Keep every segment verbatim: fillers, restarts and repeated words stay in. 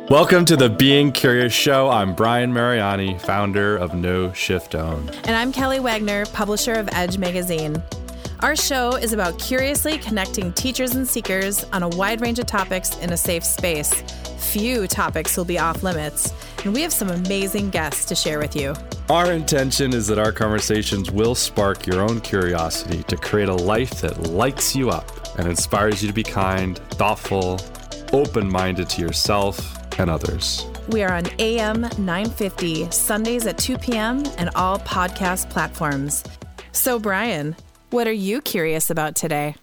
Welcome to the Being Curious Show. I'm Brian Mariani, founder of No Shift Own. And I'm Kelly Wagner, publisher of Edge Magazine. Our show is about curiously connecting teachers and seekers on a wide range of topics in a safe space. Few topics will be off limits, and we have some amazing guests to share with you. Our intention is that our conversations will spark your own curiosity to create a life that lights you up and inspires you to be kind, thoughtful, open-minded to yourself and others. We are on A M nine fifty, Sundays at two p.m. and all podcast platforms. So, Brian, what are you curious about today?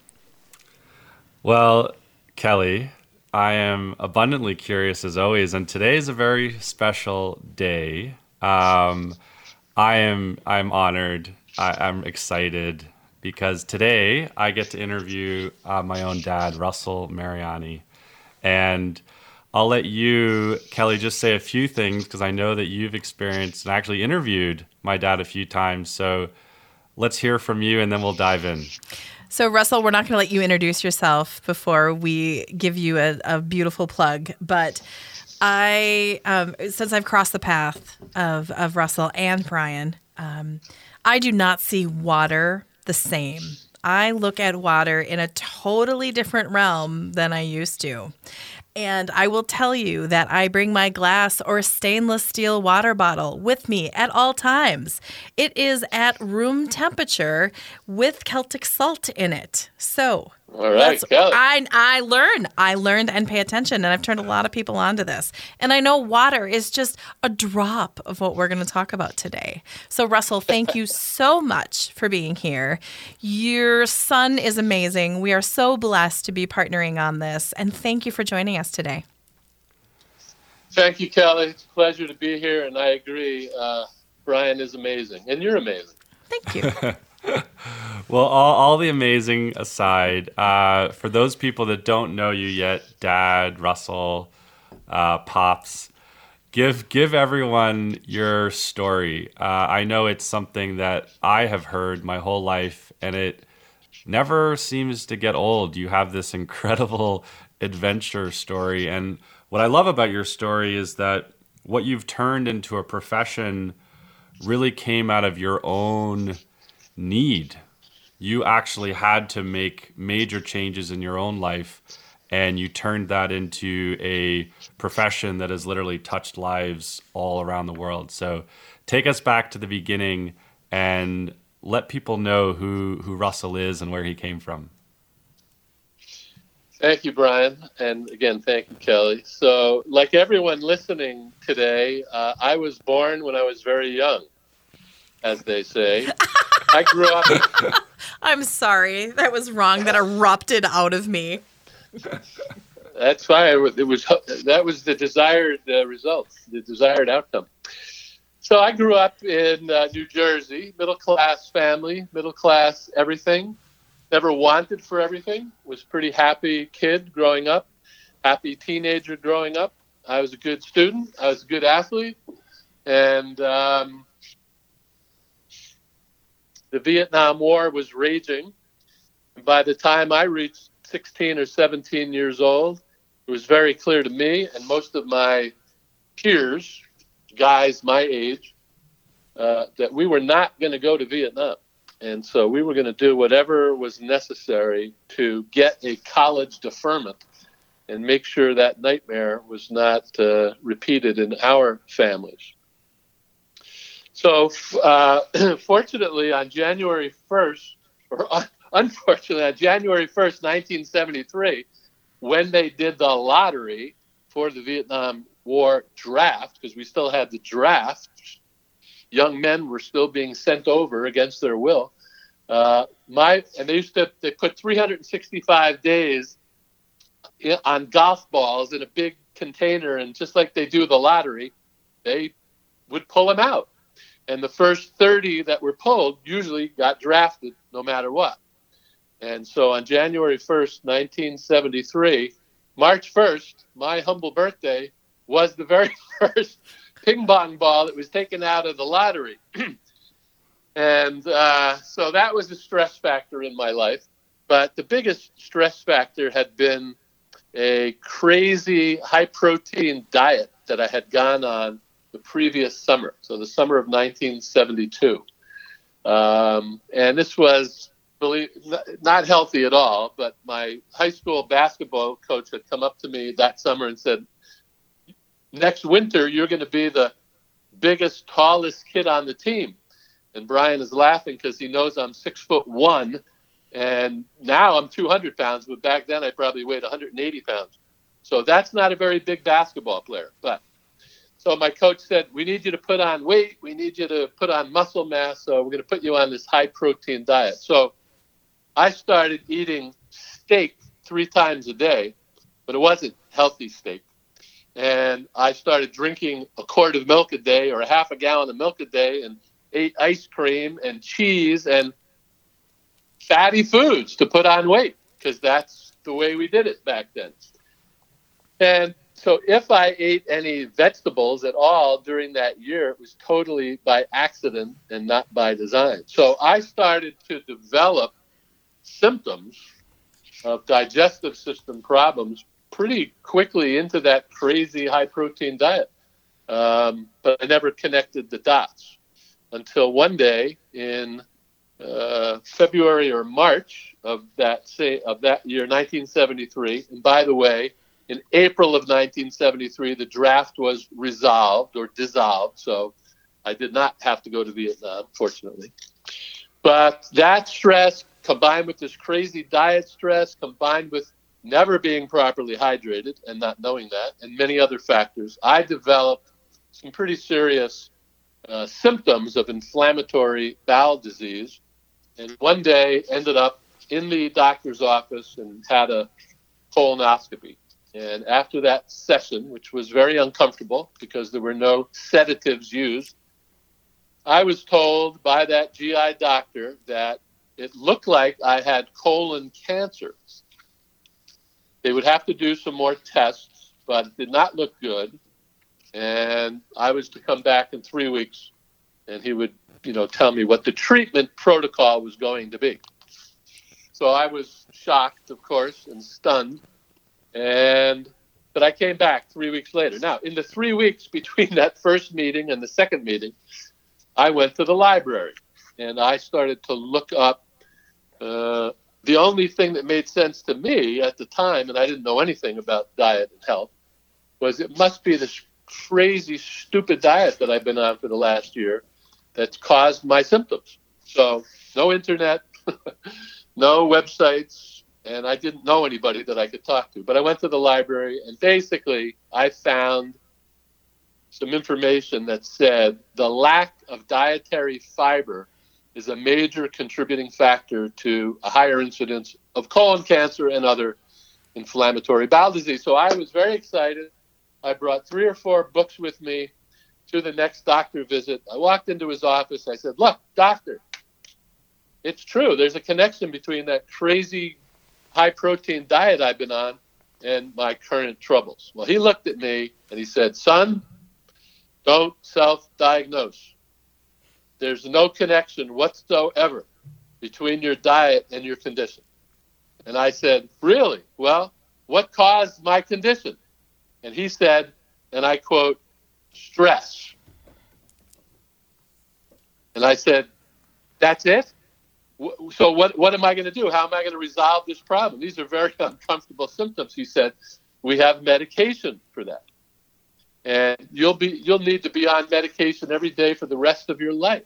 Well, Kelly, I am abundantly curious as always, and today is a very special day. Um, I am I'm honored. I, I'm excited because today I get to interview uh, my own dad, Russell Mariani, and I'll let you, Kelly, just say a few things because I know that you've experienced and actually interviewed my dad a few times. So let's hear from you and then we'll dive in. So, Russell, we're not going to let you introduce yourself before we give you a, a beautiful plug. But I, um, since I've crossed the path of, of Russell and Brian, um, I do not see water the same. I look at water in a totally different realm than I used to. And I will tell you that I bring my glass or stainless steel water bottle with me at all times. It is at room temperature with Celtic salt in it. So all right, Kelly. I, I learn. I learned and pay attention, and I've turned a lot of people onto this. And I know water is just a drop of what we're going to talk about today. So, Russell, thank you so much for being here. Your son is amazing. We are so blessed to be partnering on this, and thank you for joining us today. Thank you, Kelly. It's a pleasure to be here, and I agree. Uh, Brian is amazing, and you're amazing. Thank you. Well, all, all the amazing aside, uh, for those people that don't know you yet, Dad, Russell, uh, Pops, give give everyone your story. Uh, I know it's something that I have heard my whole life, and it never seems to get old. You have this incredible adventure story, and what I love about your story is that what you've turned into a profession really came out of your own need. You actually had to make major changes in your own life, and you turned that into a profession that has literally touched lives all around the world. So take us back to the beginning and let people know who, who Russell is and where he came from. Thank you, Brian. And again, thank you, Kelly. So like everyone listening today, uh, I was born when I was very young, as they say. I grew up. I'm sorry. That was wrong. That erupted out of me. That's fine. It was that was the desired uh, result, the desired outcome. So I grew up in uh, New Jersey, middle class family, middle class everything. Never wanted for everything. Was pretty happy kid growing up. Happy teenager growing up. I was a good student. I was a good athlete, and. Um, The Vietnam War was raging. And by the time I reached sixteen or seventeen years old, it was very clear to me and most of my peers, guys my age, uh, that we were not going to go to Vietnam. And so we were going to do whatever was necessary to get a college deferment and make sure that nightmare was not uh, repeated in our families. So, uh, fortunately, on January first, or un- unfortunately, on January first, nineteen seventy-three, when they did the lottery for the Vietnam War draft, because we still had the draft, young men were still being sent over against their will. Uh, my and they used to they put three hundred sixty-five days in, on golf balls in a big container, and just like they do the lottery, they would pull them out. And the first thirty that were pulled usually got drafted no matter what. And so on January first, nineteen seventy-three, March first, my humble birthday, was the very first ping pong ball that was taken out of the lottery. And uh, so that was a stress factor in my life. But the biggest stress factor had been a crazy high-protein diet that I had gone on the previous summer, so the summer of nineteen seventy-two. Um, and this was really not healthy at all, but my high school basketball coach had come up to me that summer and said, next winter, you're going to be the biggest, tallest kid on the team. And Brian is laughing because he knows I'm six foot one, and now I'm two hundred pounds, but back then I probably weighed one hundred eighty pounds. So that's not a very big basketball player. But so my coach said, we need you to put on weight. We need you to put on muscle mass. So we're going to put you on this high protein diet. So I started eating steak three times a day, but it wasn't healthy steak. And I started drinking a quart of milk a day or a half a gallon of milk a day and ate ice cream and cheese and fatty foods to put on weight because that's the way we did it back then. And so if I ate any vegetables at all during that year, it was totally by accident and not by design. So I started to develop symptoms of digestive system problems pretty quickly into that crazy high-protein diet. Um, but I never connected the dots until one day in uh, February or March of that say, of that year, nineteen seventy-three. And by the way, in April of nineteen seventy-three, the draft was resolved or dissolved, so I did not have to go to Vietnam, fortunately. But that stress, combined with this crazy diet stress, combined with never being properly hydrated and not knowing that, and many other factors, I developed some pretty serious uh, symptoms of inflammatory bowel disease, and one day ended up in the doctor's office and had a colonoscopy. And after that session, which was very uncomfortable because there were no sedatives used, I was told by that G I doctor that it looked like I had colon cancer. They would have to do some more tests, but it did not look good. And I was to come back in three weeks, and he would, you know, tell me what the treatment protocol was going to be. So I was shocked, of course, and stunned. And but I came back three weeks later. Now, in the three weeks between that first meeting and the second meeting, I went to the library, and I started to look up. Uh, the only thing that made sense to me at the time, and I didn't know anything about diet and health, was it must be this crazy, stupid diet that I've been on for the last year that's caused my symptoms. So no internet, no websites, and I didn't know anybody that I could talk to. But I went to the library, and basically I found some information that said the lack of dietary fiber is a major contributing factor to a higher incidence of colon cancer and other inflammatory bowel disease. So I was very excited. I brought three or four books with me to the next doctor visit. I walked into his office. I said, look, doctor, it's true. There's a connection between that crazy high-protein diet I've been on and my current troubles. Well, he looked at me and he said, son, don't self-diagnose. There's no connection whatsoever between your diet and your condition. And I said, really? Well, what caused my condition? And he said, and I quote, stress. And I said, that's it? So what, what am I going to do? How am I going to resolve this problem? These are very uncomfortable symptoms. He said, we have medication for that. And you'll be you'll need to be on medication every day for the rest of your life.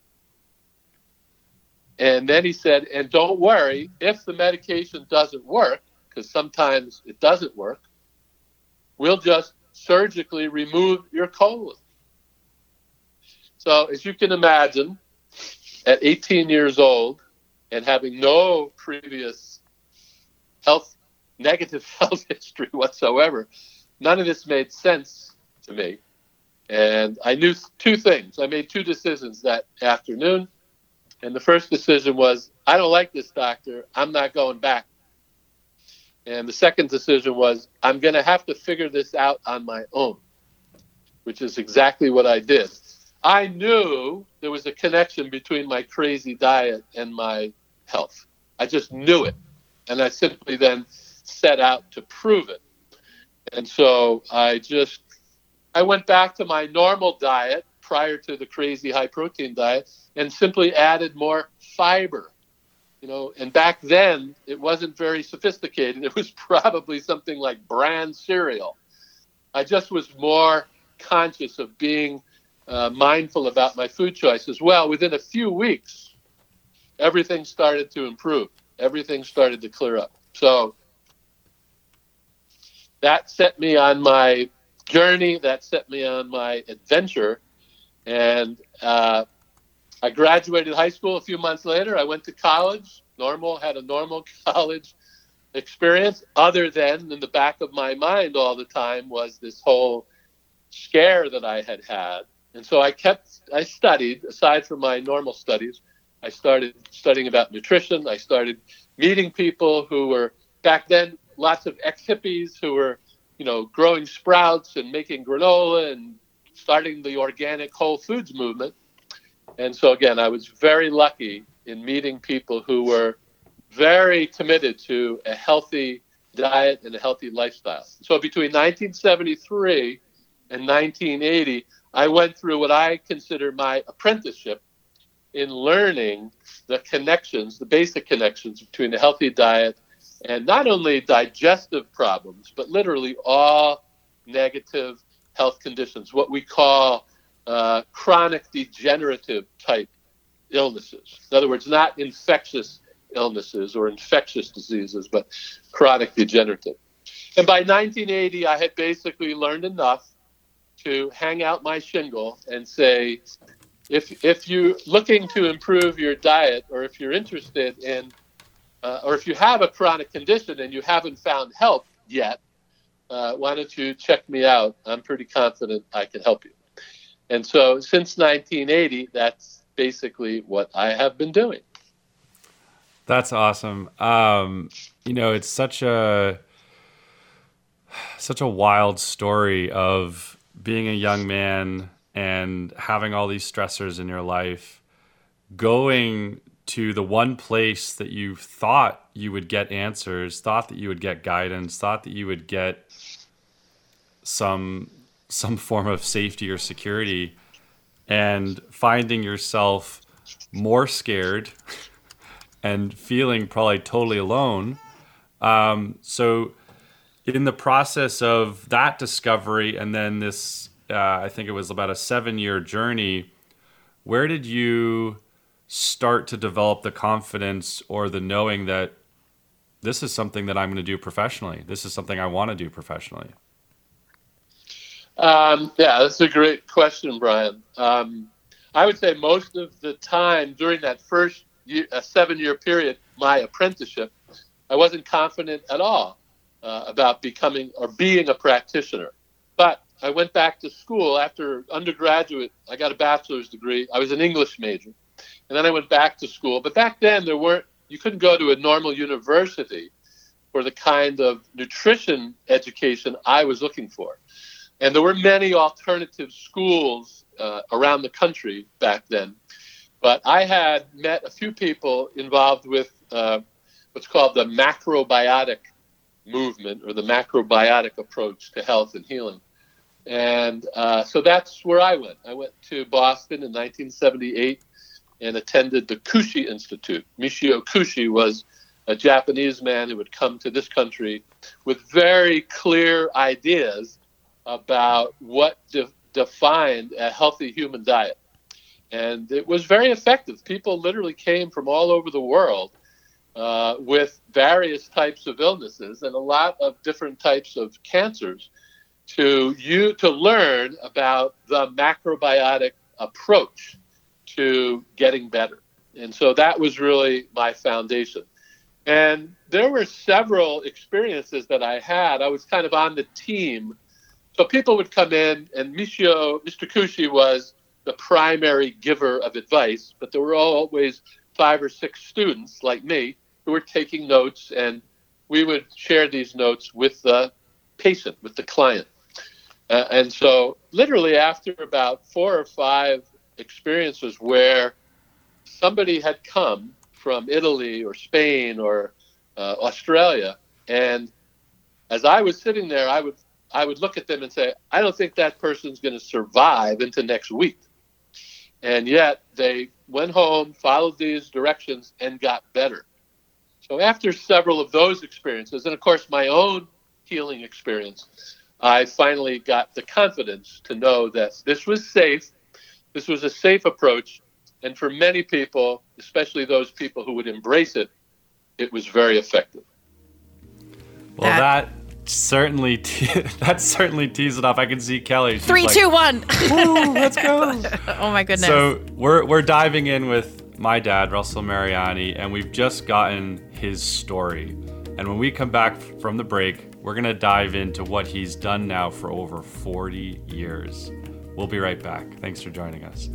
And then he said, and don't worry, if the medication doesn't work, because sometimes it doesn't work, we'll just surgically remove your colon. So as you can imagine, at eighteen years old and having no previous health, negative health history whatsoever, none of this made sense to me. And I knew two things. I made two decisions that afternoon. And the first decision was, I don't like this doctor. I'm not going back. And the second decision was, I'm going to have to figure this out on my own, which is exactly what I did. I knew there was a connection between my crazy diet and my health. I just knew it. And I simply then set out to prove it. And so I just, I went back to my normal diet prior to the crazy high protein diet and simply added more fiber. You know, and back then it wasn't very sophisticated. It was probably something like bran cereal. I just was more conscious of being uh, mindful about my food choices. Well, within a few weeks, everything started to improve. Everything started to clear up. So that set me on my journey. That set me on my adventure. And uh, I graduated high school a few months later. I went to college, normal, had a normal college experience, other than in the back of my mind all the time was this whole scare that I had had. And so I kept, I studied, aside from my normal studies, I started studying about nutrition. I started meeting people who were, back then, lots of ex-hippies who were, you know, growing sprouts and making granola and starting the organic Whole Foods movement. And so, again, I was very lucky in meeting people who were very committed to a healthy diet and a healthy lifestyle. So between nineteen seventy-three and nineteen eighty, I went through what I consider my apprenticeship in learning the connections, the basic connections between a healthy diet and not only digestive problems, but literally all negative health conditions, what we call uh, chronic degenerative type illnesses. In other words, not infectious illnesses or infectious diseases, but chronic degenerative. And by nineteen eighty, I had basically learned enough to hang out my shingle and say, if if you're looking to improve your diet, or if you're interested in, uh, or if you have a chronic condition and you haven't found help yet, uh, why don't you check me out? I'm pretty confident I can help you. And so since nineteen eighty, that's basically what I have been doing. That's awesome. Um, you know, it's such a such a wild story of being a young man and having all these stressors in your life, going to the one place that you thought you would get answers, thought that you would get guidance, thought that you would get some some form of safety or security, and finding yourself more scared and feeling probably totally alone. Um, so in the process of that discovery and then this, uh, I think it was about a seven-year journey, where did you start to develop the confidence or the knowing that this is something that I'm going to do professionally? This is something I want to do professionally. Um, yeah, that's a great question, Brian. Um, I would say most of the time during that first year, a seven-year period, my apprenticeship, I wasn't confident at all uh, about becoming or being a practitioner. But I went back to school after undergraduate. I got a bachelor's degree. I was an English major. And then I went back to school. But back then, there weren't, you couldn't go to a normal university for the kind of nutrition education I was looking for. And there were many alternative schools uh, around the country back then. But I had met a few people involved with uh, what's called the macrobiotic movement, or the macrobiotic approach to health and healing. And uh, so that's where I went. I went to Boston in nineteen seventy-eight and attended the Kushi Institute. Michio Kushi was a Japanese man who would come to this country with very clear ideas about what de- defined a healthy human diet. And it was very effective. People literally came from all over the world uh, with various types of illnesses and a lot of different types of cancers to you to learn about the macrobiotic approach to getting better. And so that was really my foundation. And there were several experiences that I had. I was kind of on the team. So people would come in, and Michio, Mister Kushi was the primary giver of advice, but there were always five or six students like me who were taking notes, and we would share these notes with the patient, with the client. Uh, and so literally after about four or five experiences where somebody had come from Italy or Spain or uh, Australia, and as I was sitting there, I would I would look at them and say, I don't think that person's going to survive into next week. And yet they went home, followed these directions, and got better. So after several of those experiences, and of course my own healing experience, I finally got the confidence to know that this was safe. This was a safe approach. And for many people, especially those people who would embrace it, it was very effective. Well, that, that certainly te- that certainly tees it up. I can see Kelly. She's Three, like, two, one. Woo, let's go. Oh my goodness. So we're we're diving in with my dad, Russell Mariani, and we've just gotten his story. And when we come back from the break, we're gonna dive into what he's done now for over forty years. We'll be right back. Thanks for joining us.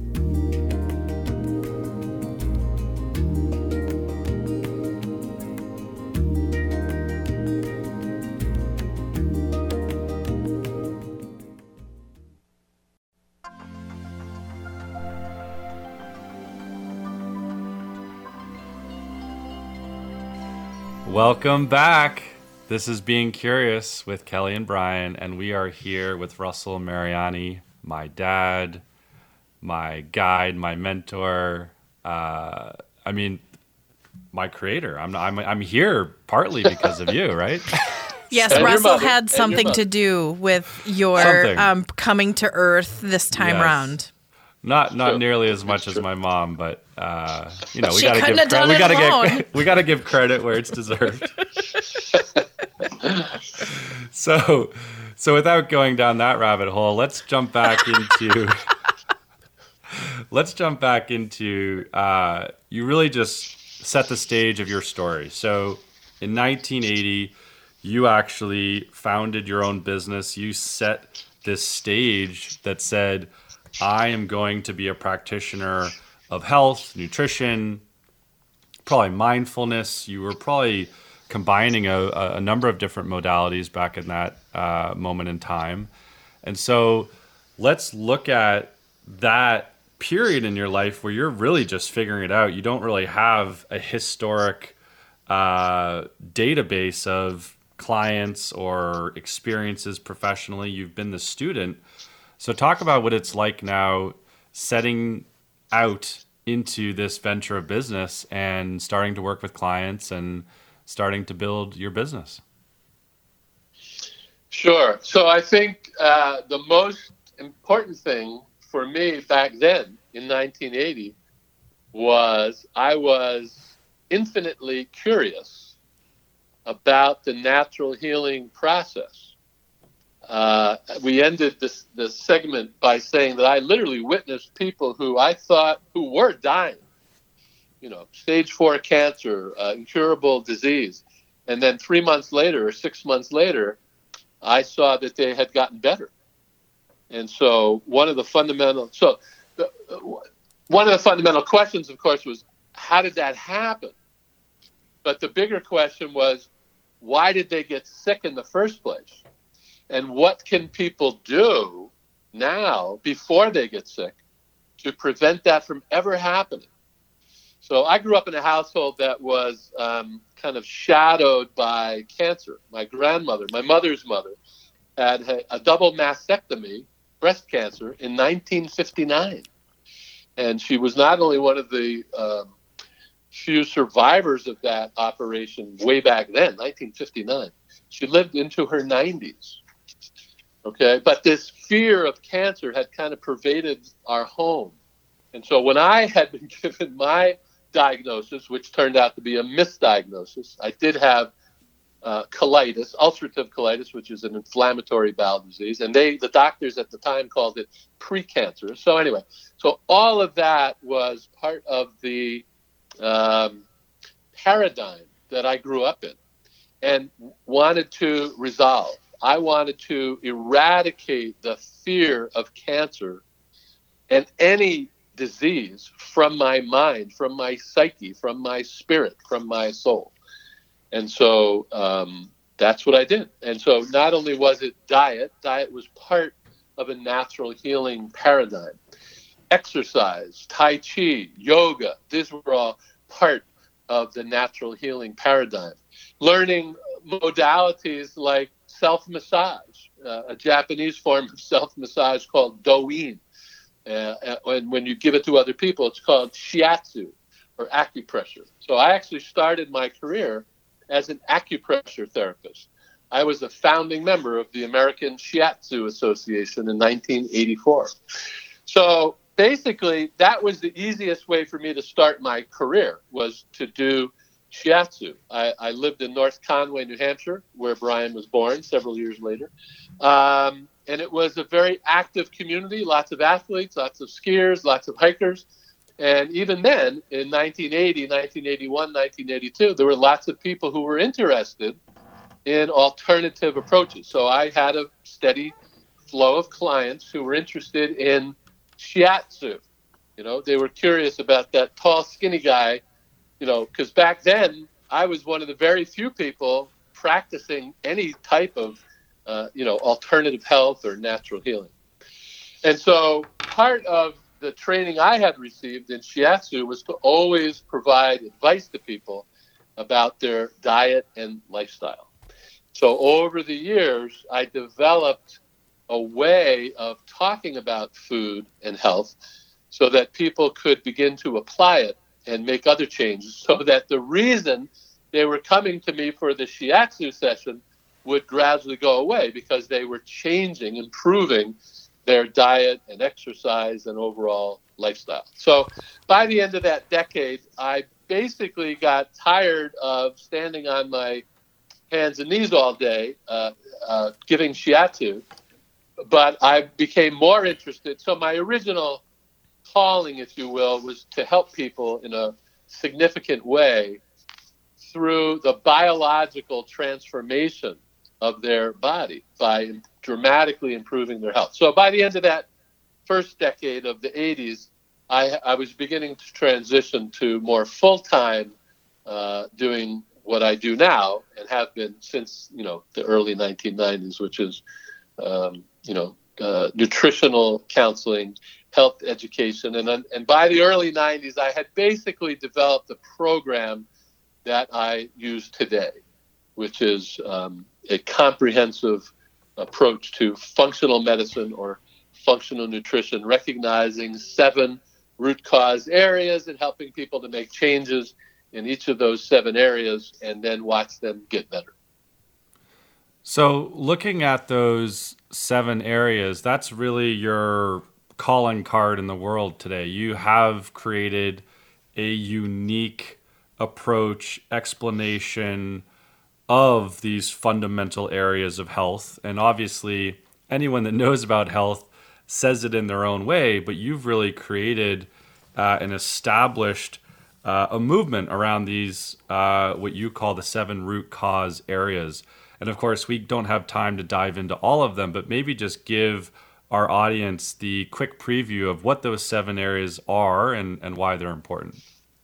Welcome back. This is Being Curious with Kelly and Brian, and we are here with Russell Mariani, my dad, my guide, my mentor. Uh, I mean, my creator. I'm I'm I'm here partly because of you, right? Yes, And your Russell mother. had And your something mother. to do with your Something. um, coming to Earth this time Yes. round. Not not True. nearly as It's much as true. my mom, but uh, you know we She gotta couldn't give have done we it gotta alone. get we gotta give credit where it's deserved. so so without going down that rabbit hole, let's jump back into let's jump back into uh, you really just set the stage of your story. So in nineteen eighty, you actually founded your own business. You set this stage that said, I am going to be a practitioner of health, nutrition, probably mindfulness. You were probably combining a, a number of different modalities back in that uh, moment in time. And so let's look at that period in your life where you're really just figuring it out. You don't really have a historic uh, database of clients or experiences professionally. You've been the student. So talk about what it's like now setting out into this venture of business and starting to work with clients and starting to build your business. Sure. So I think uh, the most important thing for me back then in nineteen eighty was I was infinitely curious about the natural healing process. Uh, we ended this, this segment by saying that I literally witnessed people who I thought who were dying, you know, stage four cancer, uh, incurable disease. And then three months later or six months later, I saw that they had gotten better. And so one of the fundamental, so the, one of the fundamental questions, of course, was how did that happen? But the bigger question was, why did they get sick in the first place? And what can people do now before they get sick to prevent that from ever happening? So I grew up in a household that was um, kind of shadowed by cancer. My grandmother, my mother's mother, had a, a double mastectomy, breast cancer, in nineteen fifty-nine. And she was not only one of the um, few survivors of that operation way back then, nineteen fifty-nine. She lived into her nineties. Okay, but this fear of cancer had kind of pervaded our home. And so when I had been given my diagnosis, which turned out to be a misdiagnosis, I did have uh, colitis, ulcerative colitis, which is an inflammatory bowel disease. And they, the doctors at the time called it precancerous. So anyway, so all of that was part of the um, paradigm that I grew up in and wanted to resolve. I wanted to eradicate the fear of cancer and any disease from my mind, from my psyche, from my spirit, from my soul. And so um, that's what I did. And so not only was it diet, diet was part of a natural healing paradigm. Exercise, Tai Chi, yoga, these were all part of the natural healing paradigm. Learning modalities like self-massage, uh, a Japanese form of self-massage called doin. Uh, and when you give it to other people, it's called shiatsu, or acupressure. So I actually started my career as an acupressure therapist. I was a founding member of the American Shiatsu Association in nineteen eighty-four. So basically, that was the easiest way for me to start my career, was to do shiatsu. I, I lived in North Conway, New Hampshire, where Brian was born several years later. Um, and it was a very active community, lots of athletes, lots of skiers, lots of hikers. And even then, in nineteen eighty, nineteen eighty-one, nineteen eighty-two, there were lots of people who were interested in alternative approaches. So I had a steady flow of clients who were interested in shiatsu. You know, they were curious about that tall, skinny guy, you know, because back then I was one of the very few people practicing any type of, uh, you know, alternative health or natural healing. And so part of the training I had received in shiatsu was to always provide advice to people about their diet and lifestyle. So over the years, I developed a way of talking about food and health so that people could begin to apply it and make other changes, so that the reason they were coming to me for the shiatsu session would gradually go away, because they were changing, improving their diet and exercise and overall lifestyle. So by the end of that decade, I basically got tired of standing on my hands and knees all day uh, uh, giving shiatsu, but I became more interested. So my original calling, if you will, was to help people in a significant way through the biological transformation of their body by dramatically improving their health. So by the end of that first decade of the eighties, I, I was beginning to transition to more full-time uh, doing what I do now, and have been since, you know, the early nineteen nineties, which is, um, you know, uh, nutritional counseling, health education. And then, and by the early nineties, I had basically developed a program that I use today, which is um, a comprehensive approach to functional medicine or functional nutrition, recognizing seven root cause areas and helping people to make changes in each of those seven areas, and then watch them get better. So looking at those seven areas, that's really your calling card in the world today. You have created a unique approach, explanation of these fundamental areas of health. And obviously, anyone that knows about health says it in their own way, but you've really created uh, an established Uh, a movement around these, uh, what you call the seven root cause areas. And of course, we don't have time to dive into all of them, but maybe just give our audience the quick preview of what those seven areas are and, and why they're important.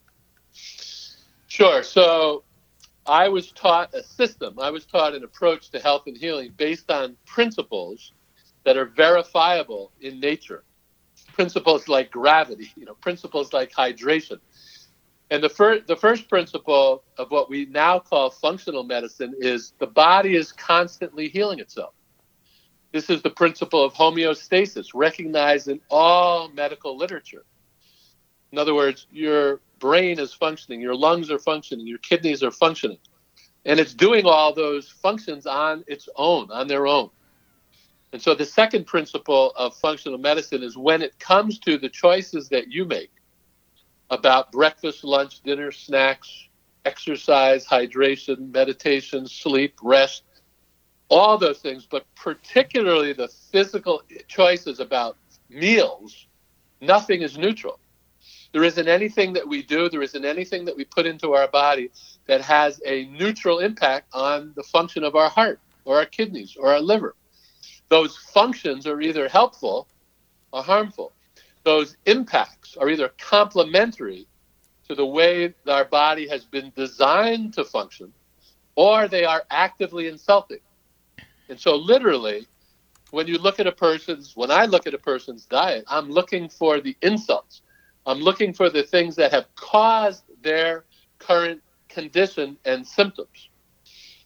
Sure. So I was taught a system. I was taught an approach to health and healing based on principles that are verifiable in nature. Principles like gravity, you know, principles like hydration. And the first, the first principle of what we now call functional medicine is the body is constantly healing itself. This is the principle of homeostasis, recognized in all medical literature. In other words, your brain is functioning, your lungs are functioning, your kidneys are functioning. And it's doing all those functions on its own, on their own. And so the second principle of functional medicine is when it comes to the choices that you make about breakfast, lunch, dinner, snacks, exercise, hydration, meditation, sleep, rest, all those things, but particularly the physical choices about meals, nothing is neutral. There isn't anything that we do, there isn't anything that we put into our body that has a neutral impact on the function of our heart or our kidneys or our liver. Those functions are either helpful or harmful. Those impacts are either complementary to the way that our body has been designed to function, or they are actively insulting. And so literally, when you look at a person's, when I look at a person's diet, I'm looking for the insults. I'm looking for the things that have caused their current condition and symptoms.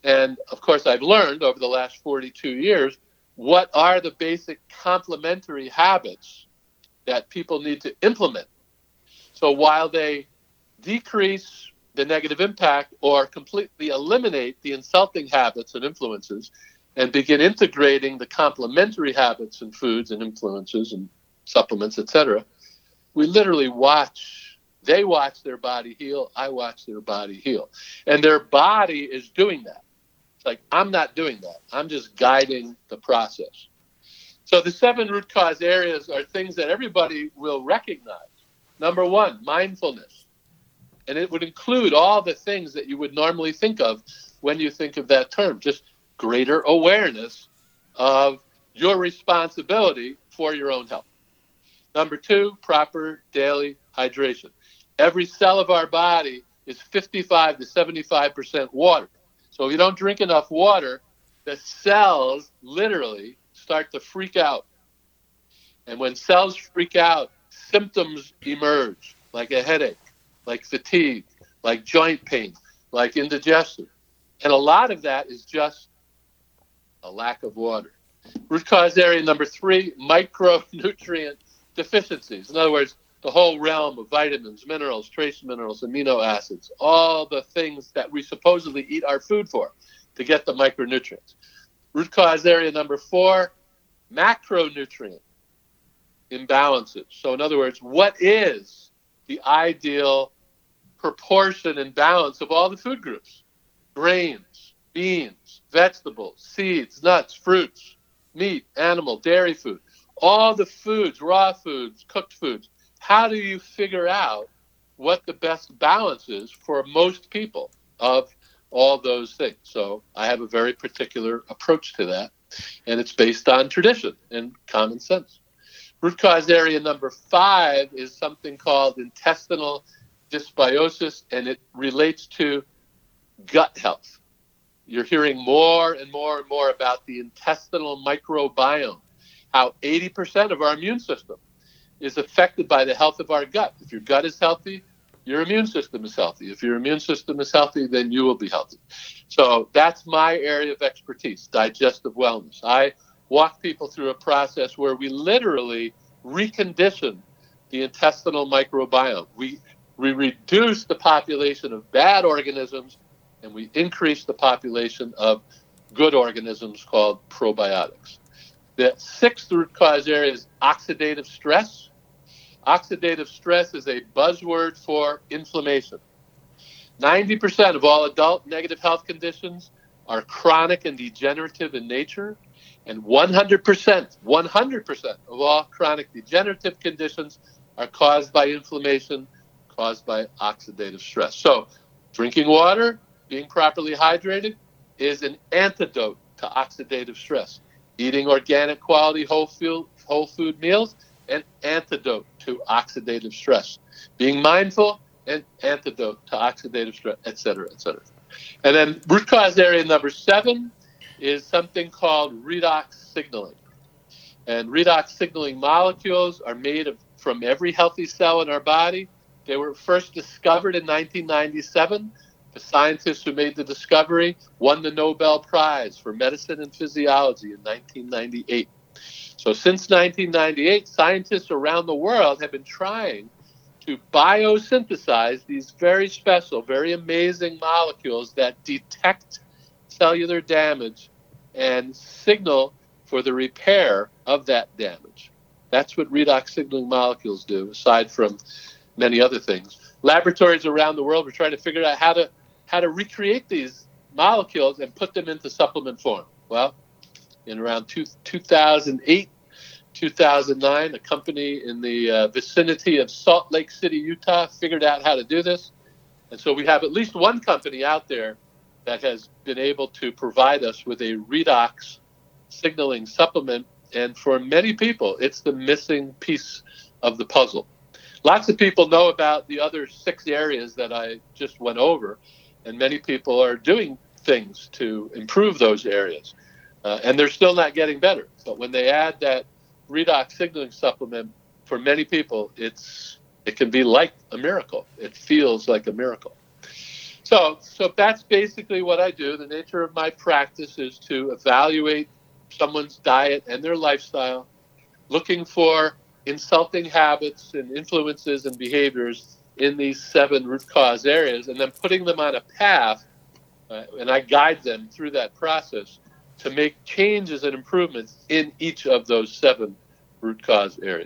And of course, I've learned over the last forty-two years, what are the basic complementary habits that people need to implement. So while they decrease the negative impact or completely eliminate the insulting habits and influences and begin integrating the complementary habits and foods and influences and supplements, et cetera, we literally watch, they watch their body heal, I watch their body heal. And their body is doing that. It's like, I'm not doing that. I'm just guiding the process. So the seven root cause areas are things that everybody will recognize. Number one, mindfulness. And it would include all the things that you would normally think of when you think of that term, just greater awareness of your responsibility for your own health. Number two, proper daily hydration. Every cell of our body is fifty-five to seventy-five percent water. So if you don't drink enough water, the cells literally start to freak out. And when cells freak out, symptoms emerge, like a headache, like fatigue, like joint pain, like indigestion. And a lot of that is just a lack of water. Root cause area number three, micronutrient deficiencies. In other words, the whole realm of vitamins, minerals, trace minerals, amino acids, all the things that we supposedly eat our food for to get the micronutrients. Root cause area number four, macronutrient imbalances. So in other words, what is the ideal proportion and balance of all the food groups? Grains, beans, vegetables, seeds, nuts, fruits, meat, animal, dairy food, all the foods, raw foods, cooked foods. How do you figure out what the best balance is for most people of all those things? So I have a very particular approach to that, and it's based on tradition and common sense. Root cause area number five is something called intestinal dysbiosis, and it relates to gut health. You're hearing more and more and more about the intestinal microbiome, how eighty percent of our immune system is affected by the health of our gut. If your gut is healthy, your immune system is healthy. If your immune system is healthy, then you will be healthy. So that's my area of expertise, digestive wellness. I walk people through a process where we literally recondition the intestinal microbiome. We, we reduce the population of bad organisms and we increase the population of good organisms called probiotics. The sixth root cause area is oxidative stress. Oxidative stress is a buzzword for inflammation. ninety percent of all adult negative health conditions are chronic and degenerative in nature, and one hundred percent, one hundred percent of all chronic degenerative conditions are caused by inflammation, caused by oxidative stress. So drinking water, being properly hydrated, is an antidote to oxidative stress. Eating organic quality whole food, whole food meals, an antidote to oxidative stress. Being mindful, an antidote to oxidative stress, et cetera, et cetera. And then root cause area number seven is something called redox signaling. And redox signaling molecules are made of, from every healthy cell in our body. They were first discovered in nineteen ninety-seven. The scientists who made the discovery won the Nobel Prize for Medicine and Physiology in nineteen ninety-eight. So since nineteen ninety-eight, scientists around the world have been trying to biosynthesize these very special, very amazing molecules that detect cellular damage and signal for the repair of that damage. That's what redox signaling molecules do, aside from many other things. Laboratories around the world are trying to figure out how to how to recreate these molecules and put them into supplement form. Well, in around two, two thousand eight, two thousand nine, a company in the uh, vicinity of Salt Lake City, Utah, figured out how to do this. And so we have at least one company out there that has been able to provide us with a redox signaling supplement. And for many people, it's the missing piece of the puzzle. Lots of people know about the other six areas that I just went over, and many people are doing things to improve those areas. Uh, and they're still not getting better. But when they add that redox signaling supplement, for many people, it's it can be like a miracle. It feels like a miracle. So, so that's basically what I do. The nature of my practice is to evaluate someone's diet and their lifestyle, looking for insulting habits and influences and behaviors in these seven root cause areas, and then putting them on a path, uh, and I guide them through that process to make changes and improvements in each of those seven root cause areas.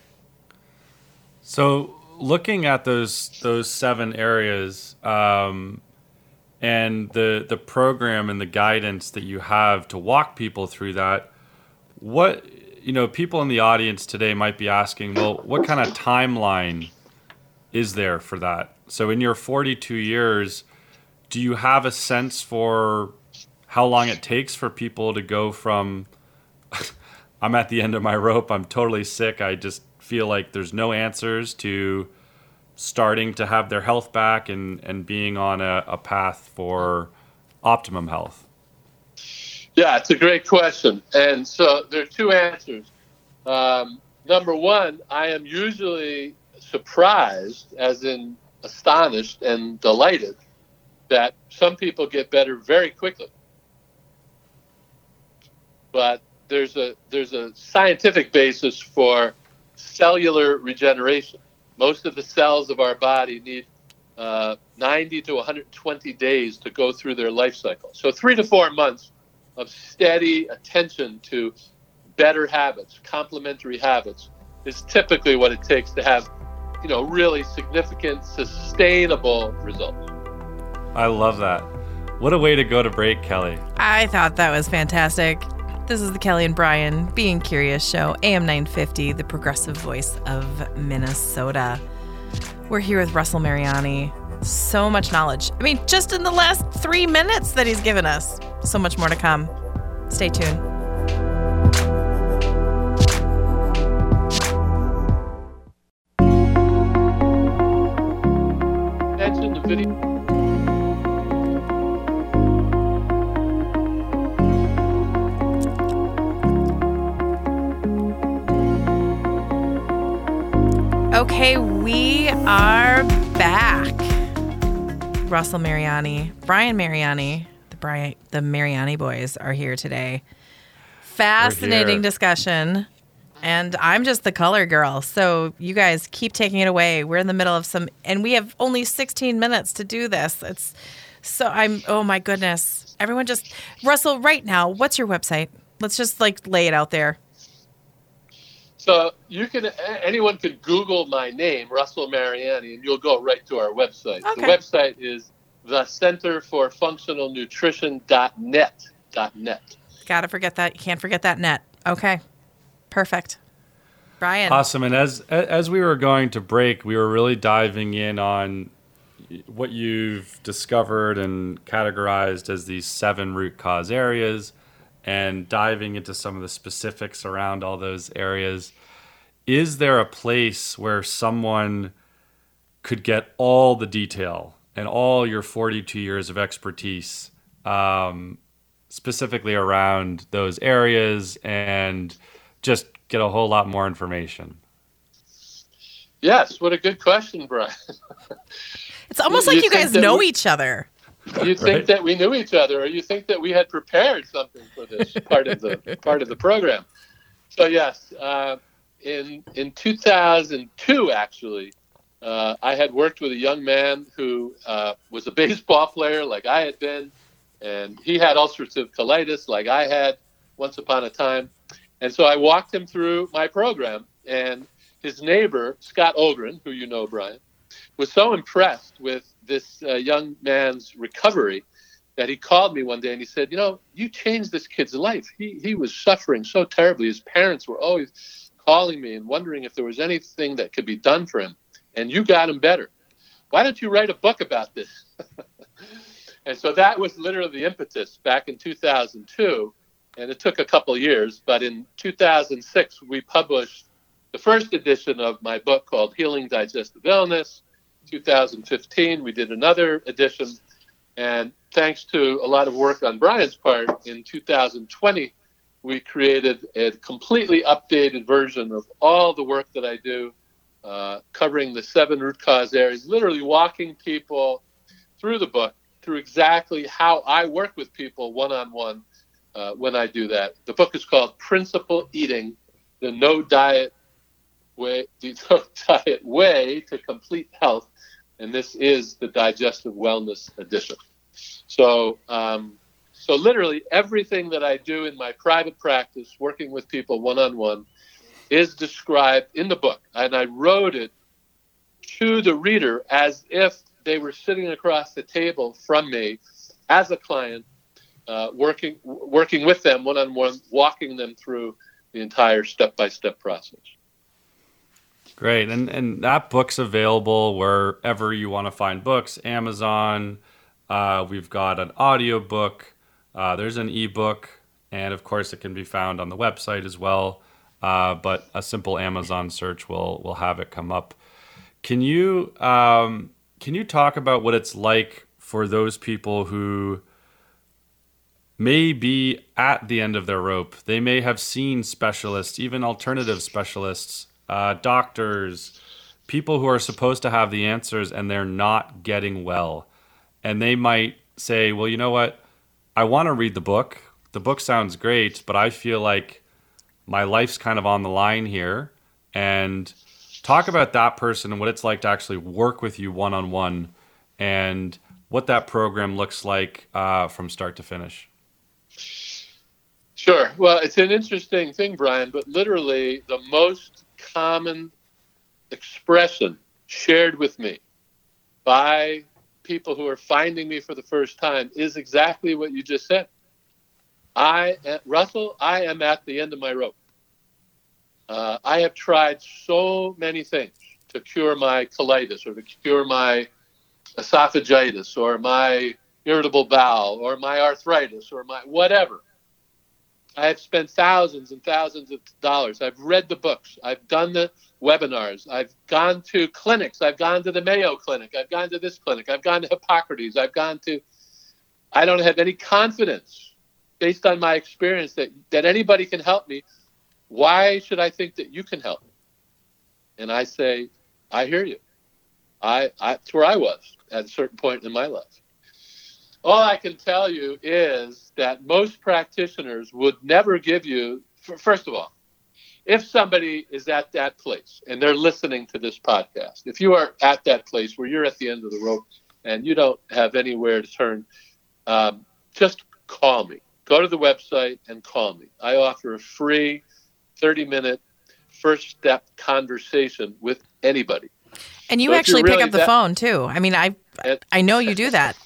So, looking at those those seven areas, um, and the the program and the guidance that you have to walk people through that, what you know, people in the audience today might be asking, well, what kind of timeline is there for that? So, in your forty-two years, do you have a sense for how long it takes for people to go from I'm at the end of my rope, I'm totally sick, I just feel like there's no answers, to starting to have their health back and, and being on a, a path for optimum health? Yeah, it's a great question. And so there are two answers. Um, number one, I am usually surprised, as in astonished and delighted, that some people get better very quickly. But there's a there's a scientific basis for cellular regeneration. Most of the cells of our body need uh, ninety to one hundred twenty days to go through their life cycle. So three to four months of steady attention to better habits, complementary habits, is typically what it takes to have, you know, really significant, sustainable results. I love that. What a way to go to break, Kelly. I thought that was fantastic. This is the Kelly and Brian Being Curious show, A M nine fifty, the progressive voice of Minnesota. We're here with Russell Mariani. So much knowledge. I mean, just in the last three minutes that he's given us. So much more to come. Stay tuned. Mention the video. Okay, we are back. Russell Mariani, Brian Mariani, the Brian, the Mariani boys are here today. Fascinating discussion, and I'm just the color girl. So you guys keep taking it away. We're in the middle of some, and we have only sixteen minutes to do this. It's so I'm. Oh my goodness! Everyone, just Russell, right now, what's your website? Let's just like lay it out there. So you can, anyone can Google my name, Russell Mariani, and you'll go right to our website. Okay. The website is the Center for Functional Nutrition dot net. .net. Gotta forget that. You can't forget that net. Okay. Perfect. Brian. Awesome. And as as we were going to break, we were really diving in on what you've discovered and categorized as these seven root cause areas, and diving into some of the specifics around all those areas. Is there a place where someone could get all the detail and all your forty-two years of expertise, um, specifically around those areas, and just get a whole lot more information? Yes, what a good question, Brian. It's almost like You you think guys that know we- each other. You think Right. that we knew each other, or you think that we had prepared something for this part of the part of the program. So yes, uh, in in two thousand two, actually, uh, I had worked with a young man who uh, was a baseball player, like I had been, and he had ulcerative colitis, like I had once upon a time. And so I walked him through my program, and his neighbor, Scott Ogren, who you know, Brian, was so impressed with this uh, young man's recovery that he called me one day and he said, you know, you changed this kid's life. He he was suffering so terribly. His parents were always calling me and wondering if there was anything that could be done for him. And you got him better. Why don't you write a book about this? And so that was literally the impetus back in two thousand two. And it took a couple of years. But in two thousand six, we published the first edition of my book called Healing Digestive Illness. two thousand fifteen, we did another edition, and thanks to a lot of work on Brian's part, in two thousand twenty, we created a completely updated version of all the work that I do, uh, covering the seven root cause areas, literally walking people through the book, through exactly how I work with people one-on-one uh, when I do that. The book is called Principle Eating, the No Diet Way, the No Diet Way to Complete Health, and this is the Digestive Wellness edition. So, um, so literally everything that I do in my private practice, working with people one-on-one, is described in the book, and I wrote it to the reader as if they were sitting across the table from me as a client, uh, working working with them one-on-one, walking them through the entire step-by-step process. Great. And and that book's available wherever you want to find books, Amazon. Uh, we've got an audio book. Uh, there's an ebook. And of course, it can be found on the website as well. Uh, but a simple Amazon search will will have it come up. Can you um, can you talk about what it's like for those people who may be at the end of their rope? They may have seen specialists, even alternative specialists, uh, doctors, people who are supposed to have the answers, and they're not getting well. And they might say, well, you know what? I want to read the book. The book sounds great, but I feel like my life's kind of on the line here. And talk about that person and what it's like to actually work with you one-on-one and what that program looks like uh, from start to finish. Sure. Well, it's an interesting thing, Brian, but literally the most common expression shared with me by people who are finding me for the first time is exactly what you just said. I, Russell, I am at the end of my rope. Uh, I have tried so many things to cure my colitis or to cure my esophagitis or my irritable bowel or my arthritis or my whatever. I have spent thousands and thousands of dollars. I've read the books. I've done the webinars. I've gone to clinics. I've gone to the Mayo Clinic. I've gone to this clinic. I've gone to Hippocrates. I've gone to, I don't have any confidence based on my experience that, that anybody can help me. Why should I think that you can help me? And I say, I hear you. I, I that's where I was at a certain point in my life. All I can tell you is that most practitioners would never give you, first of all, if somebody is at that place and they're listening to this podcast, if you are at that place where you're at the end of the rope and you don't have anywhere to turn, um, just call me. Go to the website and call me. I offer a free thirty-minute first step conversation with anybody. And you so actually really pick up the that, phone too. I mean, I and, I know you do that.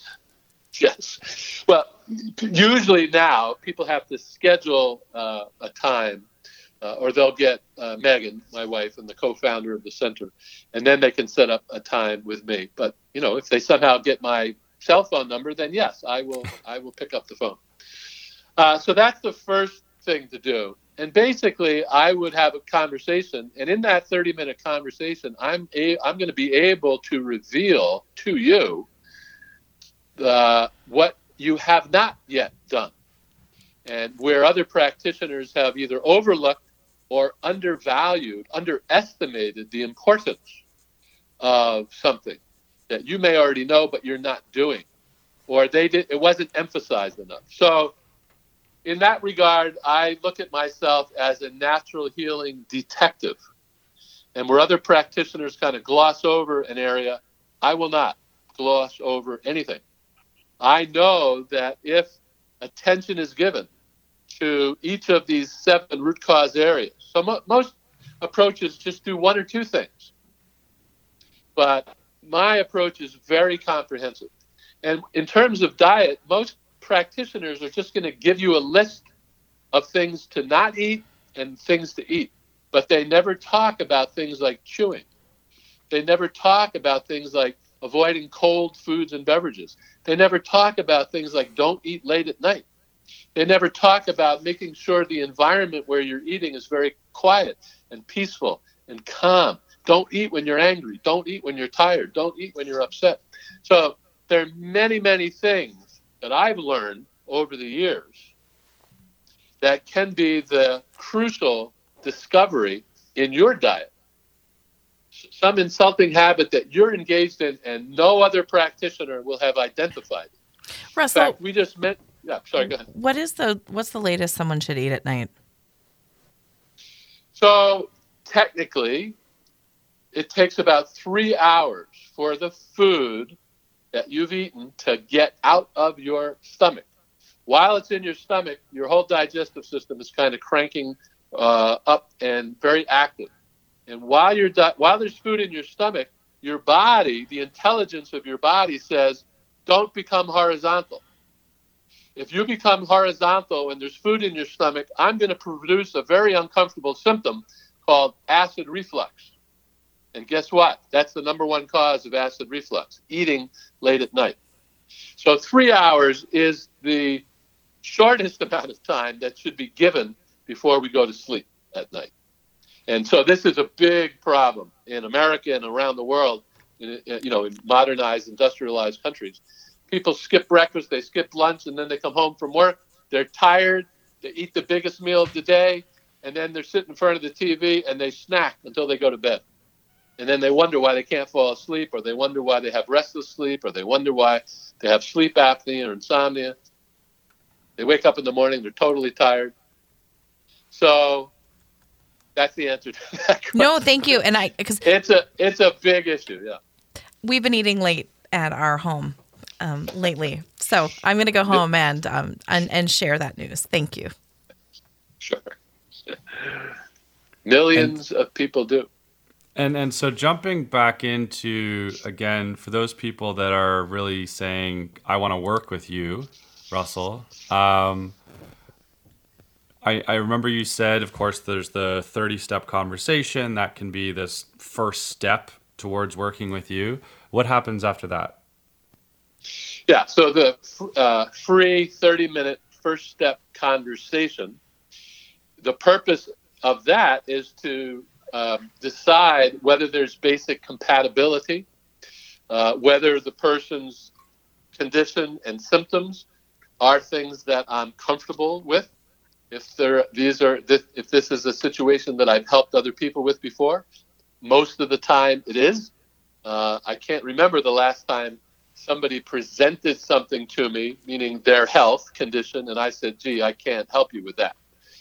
Yes. Well, usually now people have to schedule uh, a time uh, or they'll get uh, Megan, my wife and the co-founder of the center, and then they can set up a time with me. But, you know, if they somehow get my cell phone number, then yes, I will I will pick up the phone. Uh, so that's the first thing to do. And basically, I would have a conversation, and in that thirty-minute conversation, I'm a, I'm going to be able to reveal to you Uh, what you have not yet done, and where other practitioners have either overlooked or undervalued, underestimated the importance of something that you may already know but you're not doing, or they did, it wasn't emphasized enough. So in that regard, I look at myself as a natural healing detective, and where other practitioners kind of gloss over an area, I will not gloss over anything. I know that if attention is given to each of these seven root cause areas, so mo- most approaches just do one or two things, but my approach is very comprehensive. And in terms of diet, most practitioners are just going to give you a list of things to not eat and things to eat, but they never talk about things like chewing. They never talk about things like avoiding cold foods and beverages. They never talk about things like don't eat late at night. They never talk about making sure the environment where you're eating is very quiet and peaceful and calm. Don't eat when you're angry. Don't eat when you're tired. Don't eat when you're upset. So there are many, many things that I've learned over the years that can be the crucial discovery in your diet. some insulting habit that you're engaged in and no other practitioner will have identified. Russell, in fact, we just met. Yeah, sorry, go ahead. What is the what's the latest someone should eat at night? So technically, it takes about three hours for the food that you've eaten to get out of your stomach. While it's in your stomach, your whole digestive system is kind of cranking uh, up and very active. And while you're di- while there's food in your stomach, your body, the intelligence of your body says, don't become horizontal. If you become horizontal and there's food in your stomach, I'm going to produce a very uncomfortable symptom called acid reflux. And guess what? That's the number one cause of acid reflux, eating late at night. So three hours is the shortest amount of time that should be given before we go to sleep at night. And so this is a big problem in America and around the world, in, you know, in modernized, industrialized countries. People skip breakfast, they skip lunch, and then they come home from work. They're tired. They eat the biggest meal of the day, and then they're sitting in front of the T V, and they snack until they go to bed. And then they wonder why they can't fall asleep, or they wonder why they have restless sleep, or they wonder why they have sleep apnea or insomnia. They wake up in the morning, they're totally tired. So that's the answer to that question. No, thank you. And I, because it's a it's a big issue. Yeah, we've been eating late at our home um, lately, so I'm going to go home and um and, and share that news. Thank you. Sure. Millions and, of people do. And and so jumping back into, again, for those people that are really saying, I want to work with you, Russell. Um, I, I remember you said, of course, there's the thirty-step conversation. That can be this first step towards working with you. What happens after that? Yeah, so the uh, free thirty-minute first step conversation, the purpose of that is to um, decide whether there's basic compatibility, uh, whether the person's condition and symptoms are things that I'm comfortable with. If there, these are, this, if this is a situation that I've helped other people with before, most of the time it is. Uh, I can't remember the last time somebody presented something to me, meaning their health condition, and I said, gee, I can't help you with that.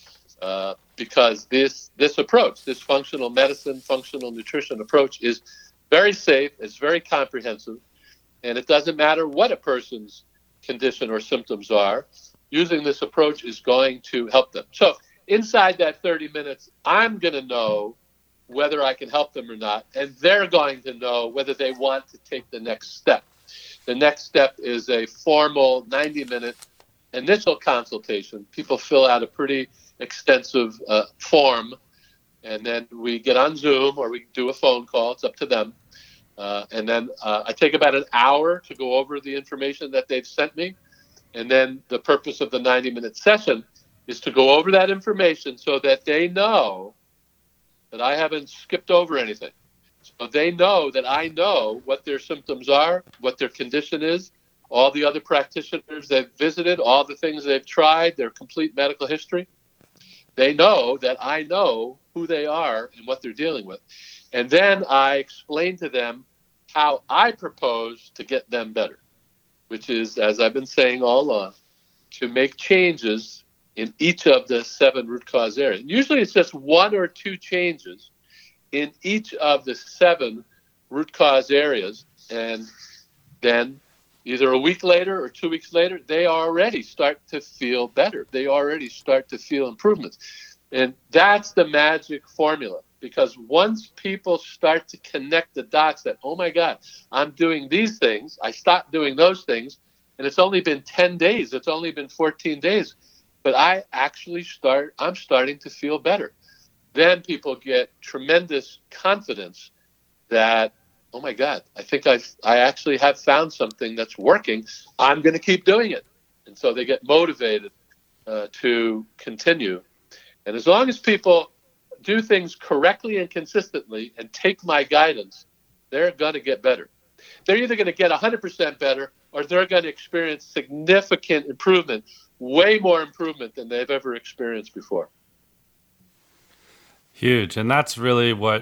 Uh, because this this approach, this functional medicine, functional nutrition approach is very safe, it's very comprehensive, and it doesn't matter what a person's condition or symptoms are. Using this approach is going to help them. So inside that thirty minutes, I'm going to know whether I can help them or not, and they're going to know whether they want to take the next step. The next step is a formal ninety-minute initial consultation. People fill out a pretty extensive uh, form, and then we get on Zoom or we do a phone call. It's up to them. Uh, and then uh, I take about an hour to go over the information that they've sent me. And then the purpose of the ninety-minute session is to go over that information so that they know that I haven't skipped over anything. So they know that I know what their symptoms are, what their condition is, all the other practitioners they've visited, all the things they've tried, their complete medical history. They know that I know who they are and what they're dealing with. And then I explain to them how I propose to get them better, which is, as I've been saying all along, to make changes in each of the seven root cause areas. Usually it's just one or two changes in each of the seven root cause areas. And then either a week later or two weeks later, they already start to feel better. They already start to feel improvements. And that's the magic formula. Because once people start to connect the dots that, oh my God, I'm doing these things, I stopped doing those things, and it's only been ten days, it's only been fourteen days, but I actually start, I'm starting to feel better. Then people get tremendous confidence that, oh my God, I think I've, I actually have found something that's working. I'm going to keep doing it. And so they get motivated uh, to continue. And as long as people do things correctly and consistently and take my guidance, they're going to get better. They're either going to get one hundred percent better or they're going to experience significant improvement, way more improvement than they've ever experienced before. Huge. And that's really what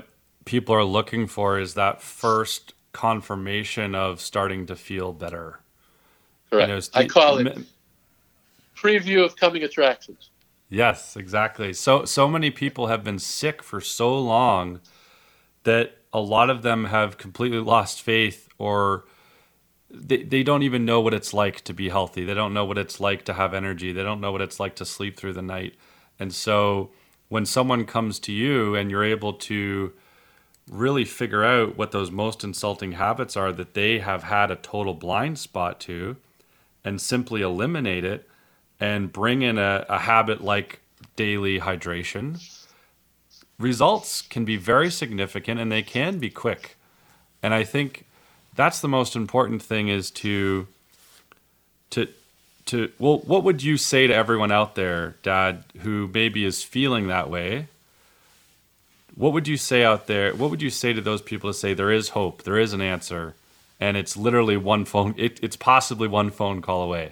people are looking for is that first confirmation of starting to feel better. Correct. You know, I call it preview of coming attractions. Yes, exactly. So so many people have been sick for so long that a lot of them have completely lost faith, or they, they don't even know what it's like to be healthy. They don't know what it's like to have energy. They don't know what it's like to sleep through the night. And so when someone comes to you and you're able to really figure out what those most insulting habits are that they have had a total blind spot to, and simply eliminate it and bring in a, a habit like daily hydration, results can be very significant and they can be quick. And I think that's the most important thing, is to, to, to, well, what would you say to everyone out there, Dad, who maybe is feeling that way? What would you say out there? What would you say to those people to say there is hope, there is an answer, and it's literally one phone, it, it's possibly one phone call away?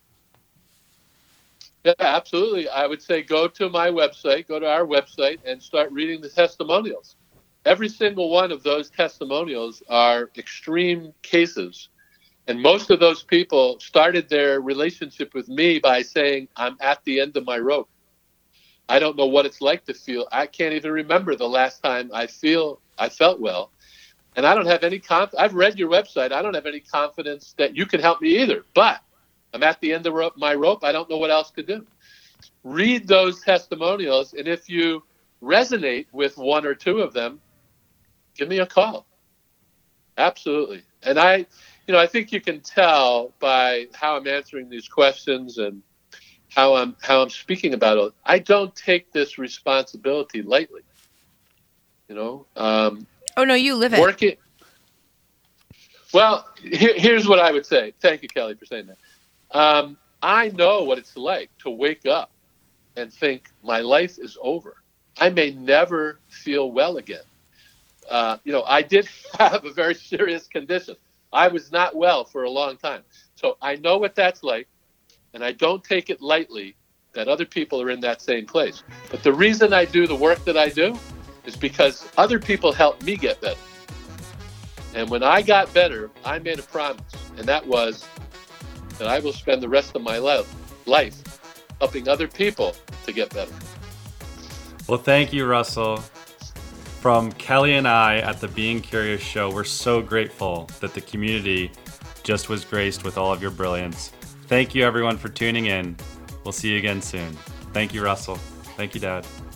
Yeah, absolutely. I would say go to my website, go to our website, and start reading the testimonials. Every single one of those testimonials are extreme cases. And most of those people started their relationship with me by saying, I'm at the end of my rope. I don't know what it's like to feel. I can't even remember the last time I feel I felt well. And I don't have any conf- I've read your website. I don't have any confidence that you can help me either. But I'm at the end of ro- my rope. I don't know what else to do. Read those testimonials, and if you resonate with one or two of them, give me a call. Absolutely. And I, you know, I think you can tell by how I'm answering these questions and how I'm how I'm speaking about it. I don't take this responsibility lightly. You know. Um, oh no, you live it. Working. Well, here, here's what I would say. Thank you, Kelly, for saying that. Um, I know what it's like to wake up and think my life is over. I may never feel well again. Uh, you know, I did have a very serious condition. I was not well for a long time. So I know what that's like, and I don't take it lightly that other people are in that same place. But the reason I do the work that I do is because other people helped me get better. And when I got better, I made a promise, and that was that I will spend the rest of my life, life helping other people to get better. Well, thank you, Russell. From Kelly and I at the Being Curious show, we're so grateful that the community just was graced with all of your brilliance. Thank you, everyone, for tuning in. We'll see you again soon. Thank you, Russell. Thank you, Dad.